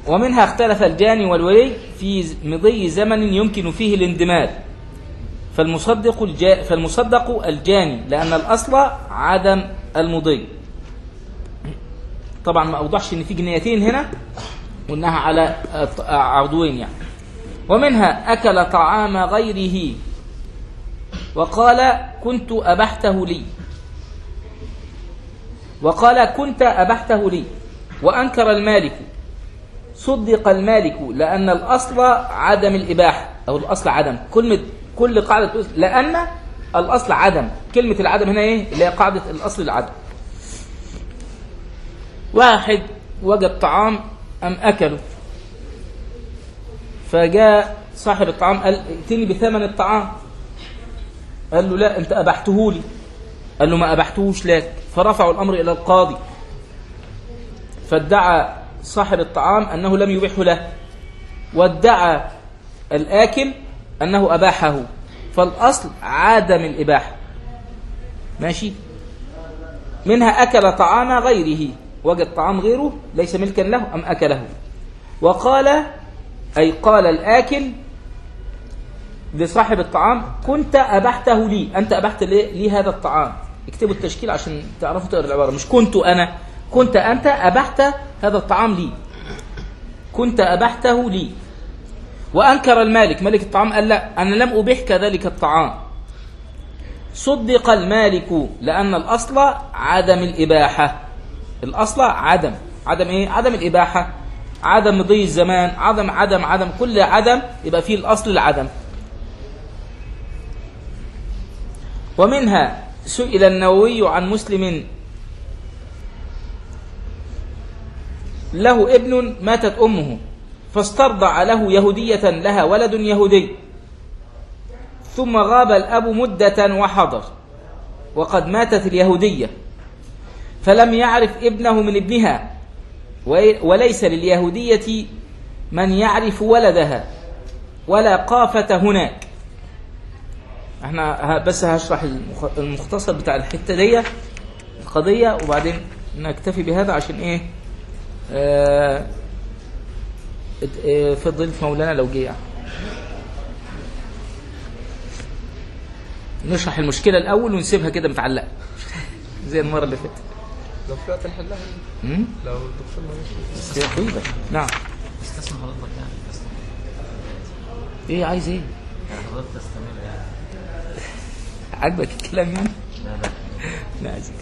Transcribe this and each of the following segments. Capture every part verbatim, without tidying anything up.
ومنها اختلف الجاني والولي في مضي زمن يمكن فيه الاندماج، فالمصدق الجا فالمصدق الجاني لأن الأصل عدم المضي. طبعا ما أوضحش إن في جنيتين هنا وإنها على عضوين يعني. ومنها أكل طعام غيره وقال كنت أبحته لي، وقال كنت أبحته لي، وأنكر المالك، صدق المالك لأن الأصل عدم الإباحة أو الأصل عدم. كل كل قاعدة لأن الأصل عدم، كلمة العدم هنا إيه؟ اللي هي قاعدة الأصل العدم. واحد وجد طعام أم أكله، فجاء صاحب الطعام قال ائتني بثمن الطعام، قال له لا أنت أبحته لي، قال له ما أبحتهوش لك، فرفعوا الأمر إلى القاضي، فادعى صاحب الطعام أنه لم يبيحه له، وادعى الآكل أنه أباحه، فالأصل عدم الإباحة. ماشي. منها أكل طعام غيره، وجد طعام غيره ليس ملكا له أم أكله، وقال أي قال الآكل لصاحب الطعام كنت أبحته لي، أنت أبحت لي هذا الطعام. اكتبوا التشكيل عشان تعرفوا تقرأ العبارة، مش كنت أنا، كنت أنت أبحت هذا الطعام لي، كنت أبحته لي. وأنكر المالك، مالك الطعام قال لا أنا لم أبيحك ذلك الطعام. صدق المالك لأن الأصل عدم الإباحة، الأصل عدم عدم إيه؟ عدم الإباحة، عدم مضي الزمان، عدم عدم عدم كل عدم يبقى فيه الأصل العدم. ومنها سئل النووي عن مسلم له ابن ماتت أمه فاسترضع له يهودية لها ولد يهودي، ثم غاب الأب مدة وحضر وقد ماتت اليهودية، فلم يعرف ابنه من ابنها، وليس لليهودية من يعرف ولدها ولا قافة هناك. احنا بس هشرح المختصر بتاع الحتة دي القضية وبعدين نكتفي بهذا عشان ايه اه اه فضل مولانا لو جه نشرح المشكلة الأول ونسيبها كده متعلقة زي المرة اللي فاتت. لو في وقت نحلها لو الدكتور بس هي طيبة. نعم استسمع حضرتك يعني بس ايه عايز ايه يعني حضرتك تستمر يعني عجبك الكلام يعني؟ لا لا لا عايزك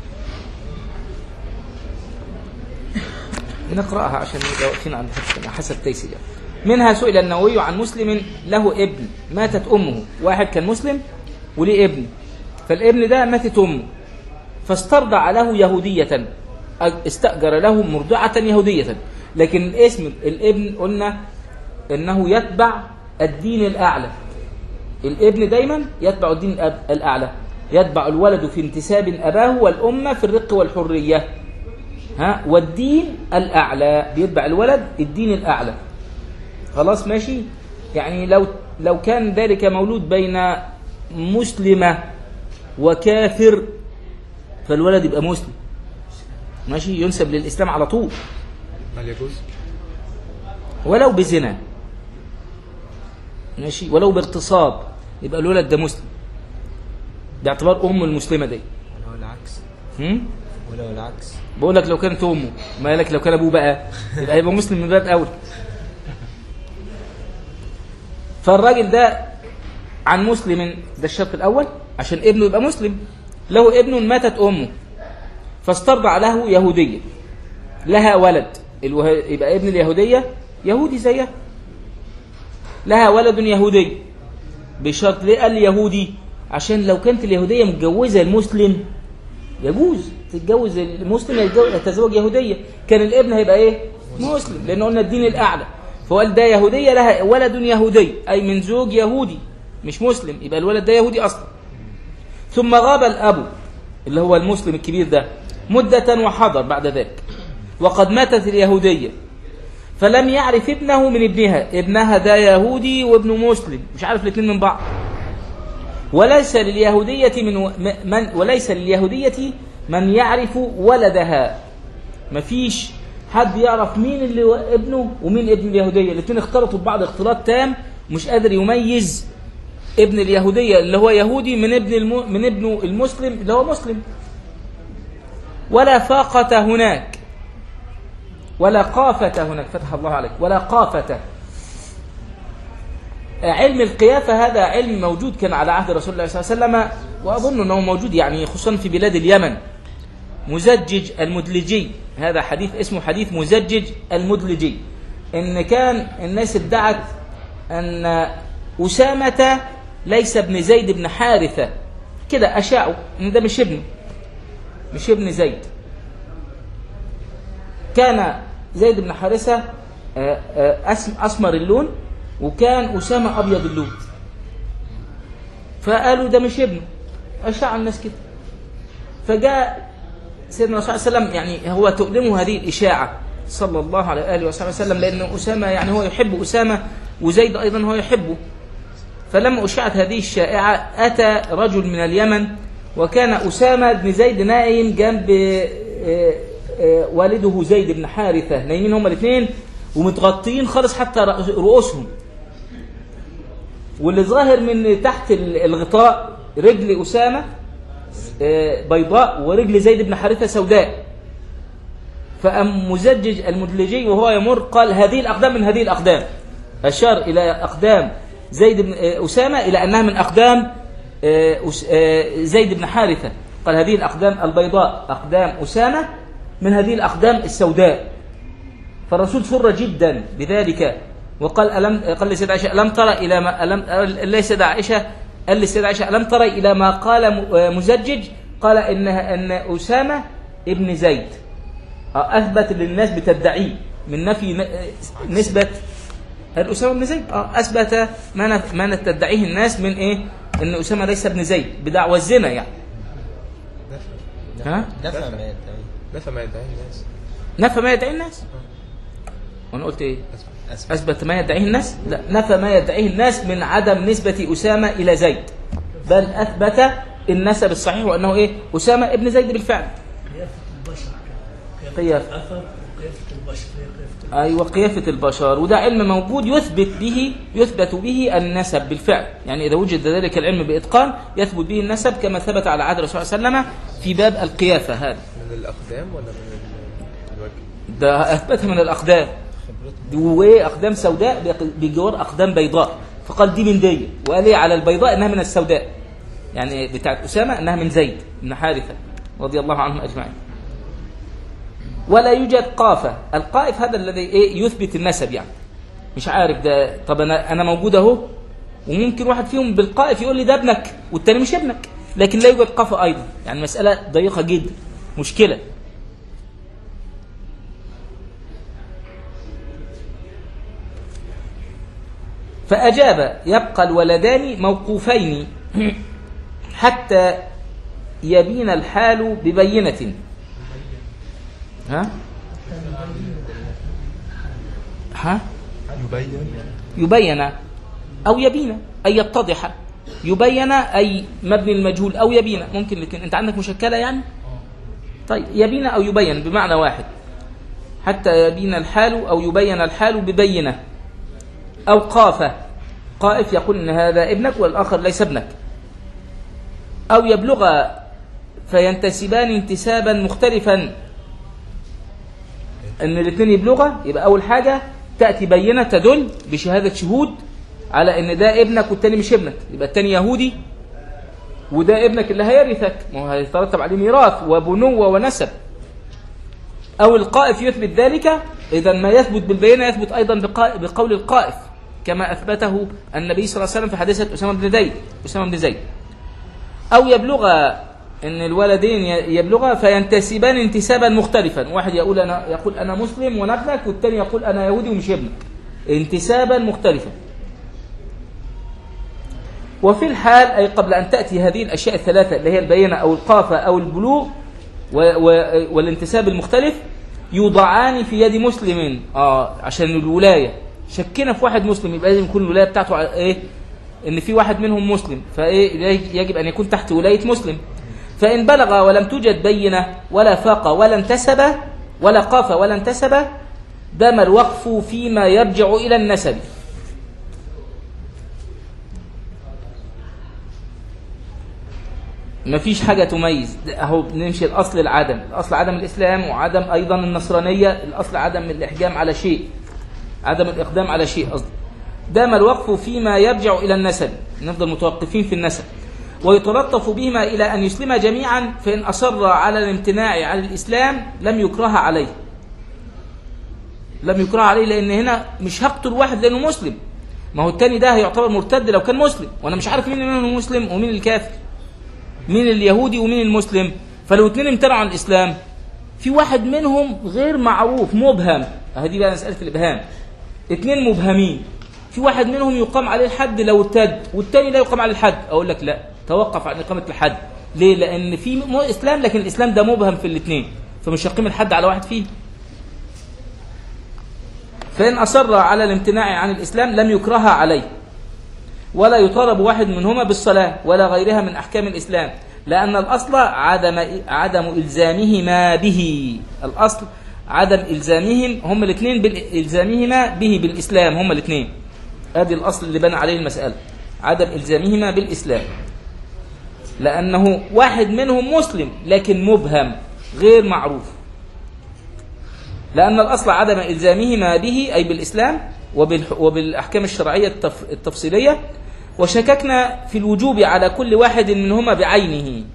نقرأها عشان نبقى واقفين عند حسب تيسير يعني. منها سئل النووي عن مسلم له ابن ماتت أمه، واحد كان مسلم وليه ابن، فالابن ده ماتت أمه فاسترضع له يهودية، استأجر له مرضعة يهودية، لكن الاسم الابن قلنا انه يتبع الدين الأعلى، الابن دايما يتبع الدين الأعلى، يتبع الولد في انتساب أباه والأم في الرق والحرية، ها والدين الأعلى بيتبع الولد الدين الأعلى. خلاص ماشي. يعني لو لو كان ذلك مولود بين مسلمة وكافر فالولد يبقى مسلم ماشي، ينسب للإسلام على طول. هل يجوز؟ ولو بزنا ماشي، ولو باغتصاب يبقى الولد ده مسلم باعتبار أم المسلمة دي. ولو العكس هم؟ ولو العكس بقول لك لو كانت أمه، ما لك لو كان أبوه بقى يبقى هيبقى مسلم من باب أول. فالراجل ده عن مسلم ده الشرط الأول عشان ابنه يبقى مسلم، له ابن ماتت أمه فاسترضع له يهودية لها ولد، الوه... يبقى ابن اليهودية يهودي زيها، لها ولد يهودي بشرط. ليه قال يهودي؟ عشان لو كانت اليهودية متجوزة المسلم يجوز تتجوز المسلم يتزوج يهودية، كان الابن هيبقى ايه؟ مسلم، لأنه قلنا الدين الأعلى. فقال ده يهودية لها ولد يهودي أي من زوج يهودي مش مسلم، يبقى الولد ده يهودي أصلا. ثم غاب الأب اللي هو المسلم الكبير ده مدة وحضر بعد ذلك وقد ماتت اليهودية، فلم يعرف ابنه من ابنها، ابنها ده يهودي وابنه مسلم مش عارف الاثنين من بعض. وليس لليهودية من, من وليس لليهودية من يعرف ولدها، مفيش حد يعرف مين اللي هو ابنه ومين ابن اليهودية؟ الاثنين اختلطوا ببعض اختلاط تام، مش قادر يميز ابن اليهودية اللي هو يهودي من ابن الم... من ابنه المسلم اللي هو مسلم. ولا فاقة هناك ولا قافة هناك، فتح الله عليك، ولا قافة. علم القيافة هذا علم موجود كان على عهد رسول الله صلى الله عليه وسلم، وأظن أنه موجود يعني خصوصا في بلاد اليمن. مزجج المدلجي، هذا حديث اسمه حديث مزجج المدلجي، إن كان الناس ادعت أن أسامة ليس ابن زيد بن حارثة، كده أشاعوا إن ده مش ابنه، مش ابن زيد. كان زيد بن حارثة أسمر اللون، وكان أسامة أبيض اللون، فقالوا ده مش ابنه، أشاع الناس كده. فجاء سيدنا صلى الله عليه وسلم، يعني هو تؤلمه هذه الإشاعة صلى الله عليه وآله وسلم، لأن أسامة يعني هو يحب أسامة، وزيد أيضا هو يحبه. فلما أشاعت هذه الشائعة أتى رجل من اليمن، وكان أسامة بن زيد نائم جنب والده زيد بن حارثة، نايمين هما الاثنين ومتغطين خالص حتى رؤوسهم، واللي ظاهر من تحت الغطاء رجل أسامة بيضاء ورجل زيد بن حارثة سوداء. فأم مزجج المدلجي وهو يمر قال هذه الأقدام من هذه الأقدام، أشار إلى أقدام زيد بن أسامة إلى أنها من أقدام زيد بن حارثة، قال هذه الأقدام البيضاء أقدام أسامة من هذه الأقدام السوداء. فالرسول سر جدا بذلك، وقال ألم قال لسيدة عائشة ألم ترى إلى ما ألم لسيدة عائشة قال لسيدة عائشة ألم ترى إلى ما قال مزجج؟ قال إنها أن أسامة ابن زيد. أثبت للناس بتدعيه من نفي نسبة هل أسامة بن زيد، أثبت ما ما تدعيه الناس من إيه؟ إن أسامة ليس ابن زيد بدعوى الزنا يعني. ها؟ نفى ما يدعي نفى ما يدعيه الناس نفى ما يدعيه الناس. وأنا قلت إيه؟ أثبت ما يدعيه الناس؟ لا، نفى ما يدعيه الناس من عدم نسبة أسامة إلى زيد، بل أثبت النسب الصحيح وأنه إيه؟ أسامة ابن زيد بالفعل. قيافة البشر أيوة قيافة البشر، وده علم موجود يثبت به يثبت به النسب بالفعل، يعني إذا وجد ذلك العلم بإتقان يثبت به النسب كما ثبت على عهد الرسول صلى الله عليه وسلم في باب القيافة. هذا من الأقدام ولا من الوجه؟ ده أثبتها من الأقدام، وأقدام سوداء بجوار أقدام بيضاء، فقال دي من دي، وقال لي على البيضاء إنها من السوداء، يعني بتاعت أسامة إنها من زيد بن حارثة رضي الله عنهم أجمعين. ولا يوجد قافة، القائف هذا الذي إيه يثبت النسب، يعني مش عارف ده، طب أنا أنا موجود أهو، وممكن واحد فيهم بالقائف يقول لي ده ابنك والتاني مش ابنك، لكن لا يوجد قافة أيضا، يعني مسألة ضيقة جدا، مشكلة. فأجاب يبقى الولدان موقوفين حتى يبين الحال ببينة. ها ها يبين يبين أو يبين أي يتضح، يبين أي مبني المجهول أو يبين، ممكن الاثنين. أنت عندك مشكلة يعني؟ طيب يبين أو يبين بمعنى واحد، حتى يبين الحال أو يبين الحال ببينة، أو قافة قائف يقول إن هذا ابنك والآخر ليس ابنك، أو يبلغ فينتسبان انتسابا مختلفا، أن الاثنين يبلغ، يبقى أول حاجة تأتي بينة تدل بشهادة شهود على أن ده ابنك والتاني مش ابنك، يبقى التاني يهودي وده ابنك اللي هيرثك، ما هو هيترتب عليه ميراث وبنوة ونسب. أو القائف يثبت ذلك، إذا ما يثبت بالبينة يثبت أيضا بقول القائف كما أثبته النبي صلى الله عليه وسلم في حادثة أسامة بن زيد أسامة بن زيد. أو يبلغ أن الولدين يبلغ فينتسبان انتسابا مختلفا، واحد يقول أنا يقول أنا مسلم وأنا ابنك، والثاني يقول أنا يهودي ومش ابنك، انتسابا مختلفا. وفي الحال أي قبل أن تأتي هذه الأشياء الثلاثة اللي هي البينة أو القافة أو البلوغ والانتساب المختلف، يوضعان في يد مسلم، آه عشان الولاية. شكنا في واحد مسلم يبقى لازم يكون الولاية بتاعته إيه؟ إن في واحد منهم مسلم، فإيه يجب أن يكون تحت ولاية مسلم. فإن بلغ ولم توجد بينة ولا فاقة ولا انتسب ولا قاف ولا انتسب دام الوقف فيما يرجع إلى النسب. ما فيش حاجة تميز، اهو بنمشي الأصل العدم، الأصل عدم الإسلام وعدم أيضا النصرانية، الأصل عدم الإحجام على شيء، عدم الإقدام على شيء قصدي. دام الوقف فيما يرجع إلى النسب، نفضل متوقفين في النسب. ويتلطف بهما إلى أن يسلم جميعا، فإن أصر على الامتناع عن الإسلام لم يكره عليه، لم يكره عليه، لأن هنا مش هقتل واحد لأنه مسلم، ما هو التاني ده هيعتبر مرتد لو كان مسلم، وأنا مش عارف مين منهم المسلم ومين الكافر، مين اليهودي ومين المسلم. فلو اتنين امتنعوا عن الإسلام في واحد منهم غير معروف مبهم، هذه بقى مسألة الإبهام، اتنين مبهمين، في واحد منهم يقام عليه الحد لو ارتد والتاني لا يقام عليه الحد، أقول لك لا، توقف عن إقامة الحد. ليه؟ لأن في إسلام لكن الإسلام ده مبهم في الاثنين، فمش هقيم الحد على واحد فيه. فإن أصر على الامتناع عن الإسلام لم يكره عليه، ولا يطالب واحد منهما بالصلاة ولا غيرها من أحكام الإسلام، لأن الأصل عدم عدم إلزامهما به، الأصل عدم إلزامهم هم الاثنين بالإلزامهما به بالإسلام، هم الاثنين، هذه الأصل اللي بنى عليه المسألة، عدم إلزامهما بالإسلام، لأنه واحد منهم مسلم لكن مبهم غير معروف، لأن الأصل عدم إلزامهما به أي بالإسلام وبالأحكام الشرعية التفصيلية. وشككنا في الوجوب على كل واحد منهما بعينه،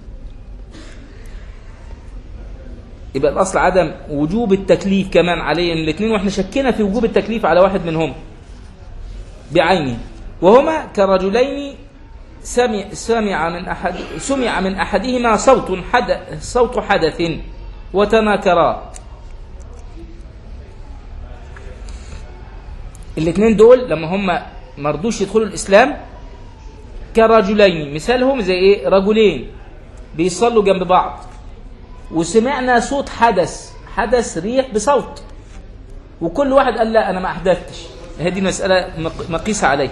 يبقى الأصل عدم وجوب التكليف كمان عليهم الاثنين، وإحنا شكينا في وجوب التكليف على واحد منهم بعينه، وهما كرجلين سمع, سمع, من, أحد سمع من أحدهما صوت حدث, صوت حدث وتناكرا. الاثنين دول لما هم مرضوش يدخلوا الإسلام كرجلين، مثالهم زي ايه؟ رجلين بيصلوا جنب بعض وسمعنا صوت حدث، حدث ريح بصوت، وكل واحد قال لا أنا ما أحدثتش، هذه مسألة مقيسة عليه.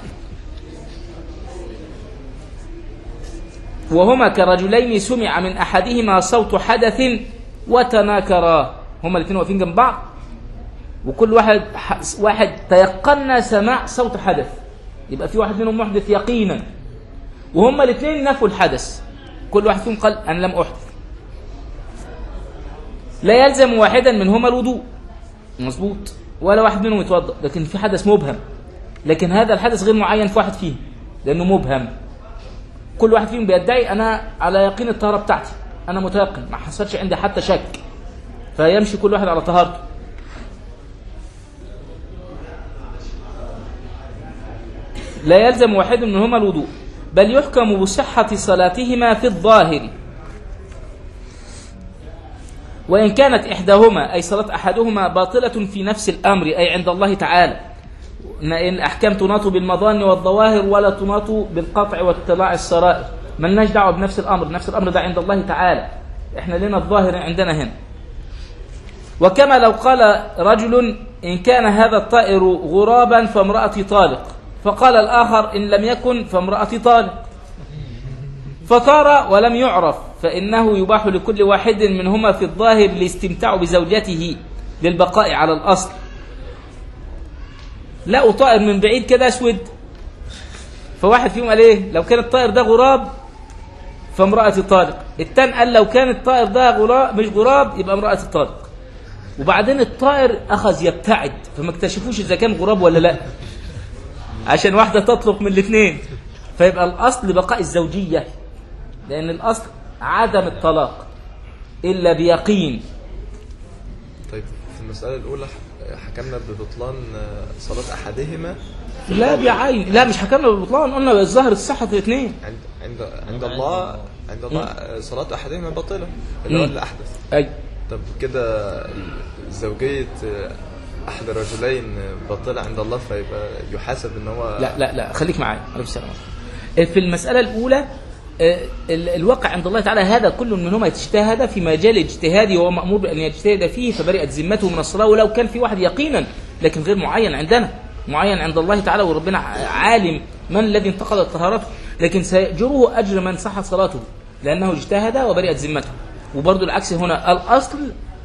وهما كرجلين سمع من أحدهما صوت حدث وتناكرا، هما الاثنين واقفين جنب بعض وكل واحد واحد تيقن سماع صوت حدث، يبقى في واحد منهم محدث يقينا، وهما الاثنين نفوا الحدث، كل واحد فيهم قال أنا لم أحدث. لا يلزم واحدا منهما الوضوء، مظبوط، ولا واحد منهم يتوضأ، لكن في حدث مبهم، لكن هذا الحدث غير معين في واحد فيه لأنه مبهم، كل واحد فيهم بيدعي أنا على يقين الطهارة بتاعتي، أنا متيقن ما حصلش عندي حتى شك، فيمشي كل واحد على طهارته. لا يلزم واحد منهما الوضوء، بل يحكم بصحة صلاتهما في الظاهر، وإن كانت إحداهما أي صلاة أحدهما باطلة في نفس الأمر أي عند الله تعالى، إن الأحكام تناط بالمظان والظواهر ولا تناط بالقطع واطلاع السرائر، ملناش دعوة بنفس الأمر، نفس الأمر ده عند الله تعالى، إحنا لنا الظاهر عندنا هنا. وكما لو قال رجل إن كان هذا الطائر غرابا فامرأتي طالق، فقال الآخر إن لم يكن فامرأتي طالق، فطار ولم يعرف، فإنه يباح لكل واحد منهما في الظاهر الاستمتاع بزوجته للبقاء على الأصل. لقوا طائر من بعيد كده أسود، فواحد فيهم قال إيه؟ لو كان الطائر ده غراب فامرأتي طالق، التاني قال لو كان الطائر ده غراب مش غراب يبقى امرأتي طالق، وبعدين الطائر أخذ يبتعد فما اكتشفوش إذا كان غراب ولا لا، عشان واحدة تطلق من الاثنين، فيبقى الأصل بقاء الزوجية، لأن الأصل عدم الطلاق إلا بيقين. طيب في المسألة الأولى حكمنا ببطلان صلاة أحدهما، لا بعين، لا مش حكمنا ببطلان، قلنا الظاهر الصحة في الاثنين عند عند عند الله عند الله صلاة أحدهما باطلة اللي هو اللي أحدث. أي طب كده زوجية أحد الرجلين باطلة عند الله، فيبقى يحاسب إن هو لا لا لا خليك معايا عليه السلام. في المسألة الأولى الواقع عند الله تعالى هذا كل منهما يجتهد في مجال اجتهادي وهو مأمور بأن يجتهد فيه، فبرئت ذمته من الصلاة، ولو كان في واحد يقينا لكن غير معين عندنا، معين عند الله تعالى، وربنا عالم من الذي انتقضت طهارته، لكن سيجره أجر من صحت صلاته لأنه اجتهد وبرئت ذمته. وبرضه العكس هنا، الأصل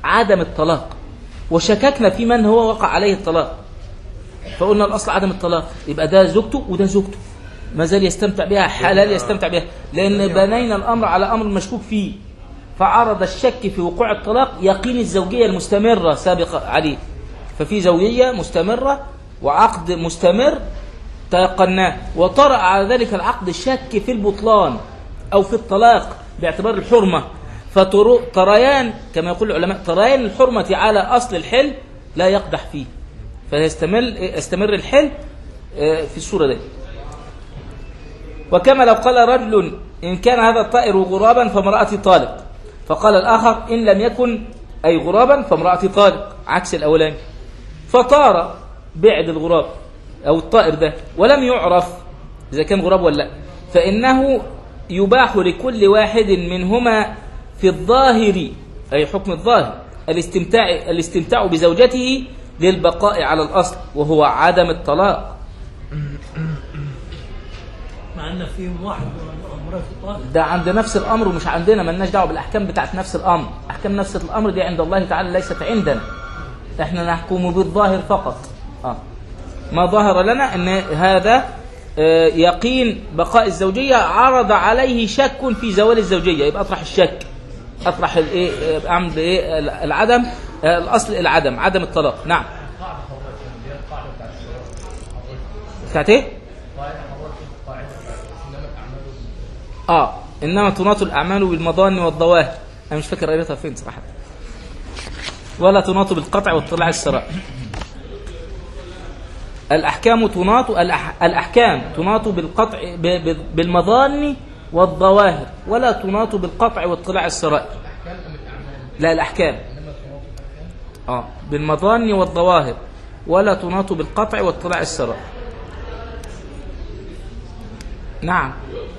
عدم الطلاق، وشككنا في من هو وقع عليه الطلاق، فقلنا الأصل عدم الطلاق، يبقى ده زوجته وده زوجته، ما زال يستمتع بها، حلال يستمتع بها، لأن بنينا الأمر على أمر مشكوك فيه، فعرض الشك في وقوع الطلاق يقين الزوجية المستمرة سابقا عليه، ففي زوجية مستمرة وعقد مستمر تيقناه، وطرأ على ذلك العقد الشك في البطلان أو في الطلاق باعتبار الحرمة، فتريان كما يقول العلماء تريان الحرمة على أصل الحل لا يقدح فيه، فيستمر يستمر الحل في الصورة دي. وكما لو قال رجل إن كان هذا الطائر غرابا فامرأتي طالق، فقال الآخر إن لم يكن أي غرابا فامرأتي طالق، عكس الأولاني، فطار بعد الغراب أو الطائر ده ولم يعرف إذا كان غراب ولا لا، فإنه يباح لكل واحد منهما في الظاهر أي حكم الظاهر الاستمتاع الاستمتاع بزوجته للبقاء على الأصل وهو عدم الطلاق. مع أن فيهم واحد أمره في الطلاق ده عند نفس الأمر ومش عندنا، مالناش دعوة بالأحكام بتاعت نفس الأمر، أحكام نفس الأمر دي عند الله تعالى ليست عندنا، احنا نحكم بالظاهر فقط. آه. ما ظهر لنا أن هذا آه يقين بقاء الزوجية عرض عليه شك في زوال الزوجية، يبقى أطرح الشك، أطرح الإيه، أعمل بإيه العدم، آه الأصل العدم، عدم الطلاق. نعم. بتاعت إيه؟ آه إنما تناط الأعمال بالمظان والظواهر، أنا مش فاكر قريتها فين صراحة، ولا تناط بالقطع واطلاع السرائر. الأحكام تناط الأح... الأحكام تناط بالقطع ب... بالمظان والظواهر، ولا تناط بالقطع واطلاع السرائر. لا الأحكام آه بالمظان والظواهر، ولا تناط بالقطع واطلاع السرائر. نعم.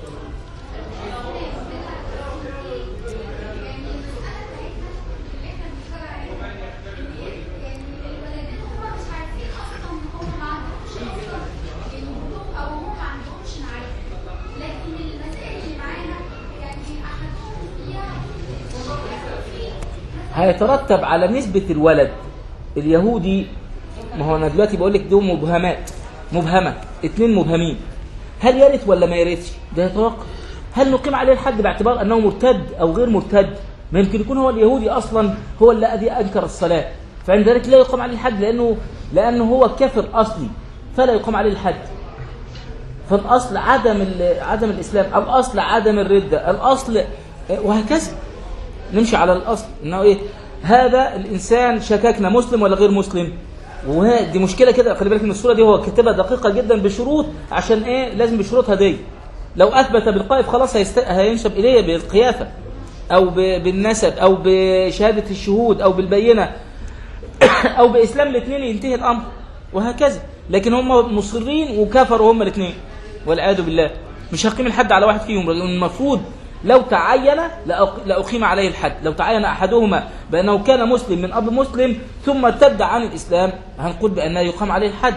هيترتب على نسبة الولد اليهودي، ما هو أنا دلوقتي بقول لك دول مبهمات، مبهمة اتنين مبهمين، هل يرث ولا ما يرثش؟ ده يتوقف. هل نقيم عليه الحد باعتبار أنه مرتد أو غير مرتد؟ ما يمكن يكون هو اليهودي أصلا هو الذي أنكر الصلاة، فعند ذلك لا يقام عليه الحد لأنه لأنه هو كافر أصلي، فلا يقام عليه الحد. فالأصل عدم عدم الإسلام، الأصل عدم الردة، الأصل وهكذا. نمشي على الأصل إنه إيه؟ هذا الإنسان شككنا مسلم ولا غير مسلم، ودي مشكلة كده. خلي بالك من الصورة دي، هو كتبها دقيقة جدا بشروط، عشان إيه؟ لازم بشروطها دي. لو أثبت بالقائف خلاص هيست... هينسب إليه بالقيافة أو ب... بالنسب أو بشهادة الشهود أو بالبينة أو بإسلام الاثنين ينتهي الأمر، وهكذا. لكن هم مصرين وكفروا هم الاثنين والعياذ بالله، مش هقيم الحد على واحد فيهم. المفروض لو تعين لأقيم عليه الحد، لو تعين أحدهما بأنه كان مسلم من أب مسلم ثم ارتد عن الإسلام هنقول بأنه يقام عليه الحد.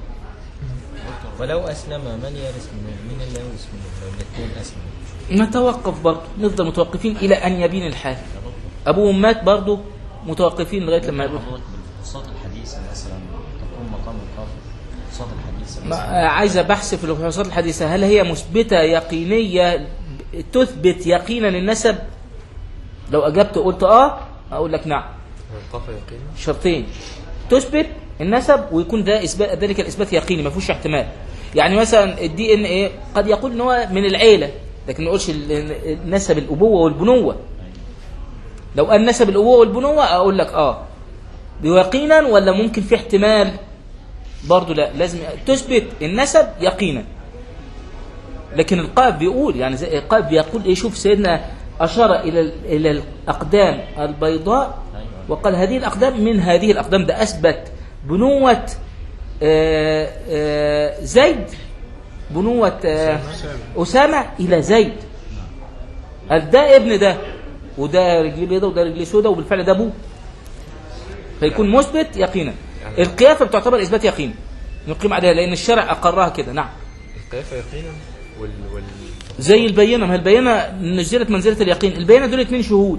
ولو أسلم من يرث منه؟ من اللي يرث منه لو الاثنين أسلموا؟ نتوقف برضه، نفضل متوقفين إلى أن يبين الحال. أبوهم مات برضه متوقفين لغاية لما يبين. الصوت الحديث مثلا تقوم مقام الكافر، الصوت الحديث عايزة بحث في الفحوصات الحديثة، هل هي مثبتة يقينية تثبت يقينا النسب؟ لو أجبت قلت آه أقول لك نعم. شرطين: تثبت النسب ويكون ده إثبات، ذلك الإثبات يقيني ما فيهوش احتمال. يعني مثلا الدي ان ايه قد يقول ان هو من العيلة، لكن ما يقولش نسب الأبوة والبنوة. لو قال نسب الأبوة والبنوة أقول لك آه بيقينا، ولا ممكن في احتمال برضو؟ لا، لازم تثبت النسب يقينا. لكن القائف بيقول، يعني زي القائف بيقول ايه، شوف سيدنا أشار إلى إلى الأقدام البيضاء وقال هذه الأقدام من هذه الأقدام، ده أثبت بنوة آآ آآ زيد، بنوة أسامة إلى زيد. ده ابن ده، وده رجلي بيضة وده رجلي سودة، وبالفعل ده أبوه، فيكون مثبت يقينا. القيافة بتعتبر إثبات يقين نقيم عليها لأن الشرع أقرها كده. نعم. القيافة يقينا وال... وال... زي البينة، ما هي البينة نزلت منزلة اليقين. البينة دول اتنين شهود،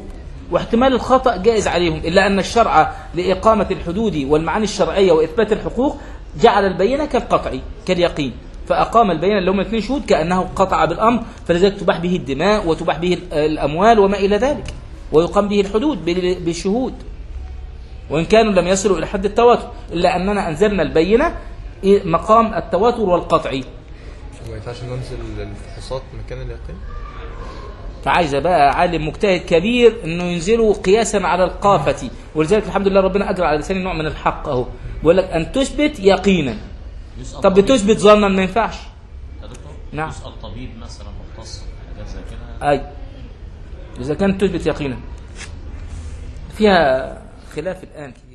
واحتمال الخطأ جائز عليهم، إلا أن الشرع لإقامة الحدود والمعاني الشرعية وإثبات الحقوق جعل البينة كالقطع كاليقين، فأقام البينة اللي هم اثنين شهود كأنه قطع بالأمر، فلذلك تباح به الدماء وتباح به الأموال وما إلى ذلك، ويقام به الحدود بالشهود وإن كانوا لم يصلوا إلى حد التواتر، إلا أننا أنزلنا البينة مقام التواتر والقطع. ما ينفعش ننزل الفحوصات مكان اليقين؟ فعايزة بقى عالم مجتهد كبير انه ينزله قياسا على القافة، ولذلك الحمد لله ربنا اجرى على لسان نوع من الحق اهو، بيقول لك ان تثبت يقينا. طب بتثبت ظنا ما ينفعش. يا دكتور نعم. يسأل طبيب مثلا مختص حاجات زي كده. اي اذا كانت تثبت يقينا، فيها خلاف الان.